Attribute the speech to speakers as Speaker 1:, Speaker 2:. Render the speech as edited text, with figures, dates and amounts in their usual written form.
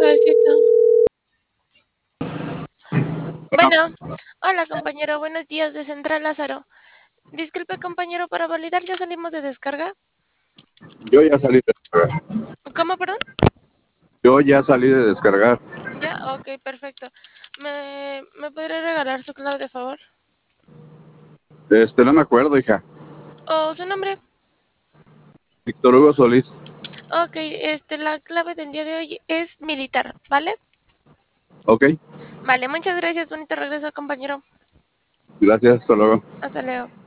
Speaker 1: Perfecto.
Speaker 2: Bueno,
Speaker 1: Bueno, hola compañero, buenos días de Central Lázaro. Disculpe compañero, para validar ya salimos de descarga.
Speaker 2: yo ya salí de descargar.
Speaker 1: ¿Cómo, perdón?
Speaker 2: Yo ya salí de descargar.
Speaker 1: Ya, ok, perfecto. ¿Me podría regalar su clave de favor?
Speaker 2: No me acuerdo, hija.
Speaker 1: ¿O su nombre?
Speaker 2: Víctor Hugo Solís.
Speaker 1: Ok, la clave del día de hoy es militar, ¿vale?
Speaker 2: Ok,
Speaker 1: Vale, muchas gracias, bonito regreso compañero.
Speaker 2: gracias, hasta luego.
Speaker 1: Hasta luego.